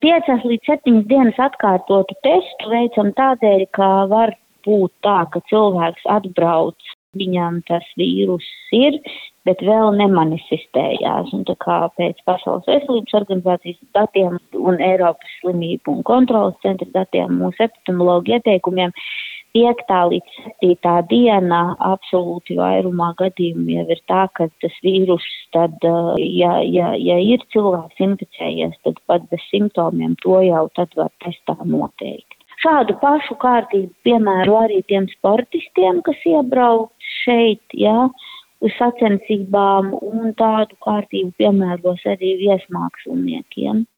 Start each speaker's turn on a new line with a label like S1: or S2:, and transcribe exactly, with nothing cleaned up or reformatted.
S1: Piecas līdz septiņas dienas atkārtotu testu veicam tādēļ, ka var būt tā, ka cilvēks atbrauc, viņam tas vīrus ir, bet vēl nemanifestējās. Un tā kā pēc Pasaules veselības organizācijas datiem un Eiropas slimību un kontrolas centra datiem mūsu epidemiologu ieteikumiem piektā līdz septītā diena absolūti vairumā gadījumu jau ir tā, ka tas vīrus tad, ja, ja, ja ir cilvēks inficējies, tad pat bez simptomiem to jau tad var testā noteikt. Šādu pašu kārtību piemēru arī tiem sportistiem, kas iebrauc šeit, jā, uz sacensībām, un tādu kārtību piemēros arī viesmāksliniekiem.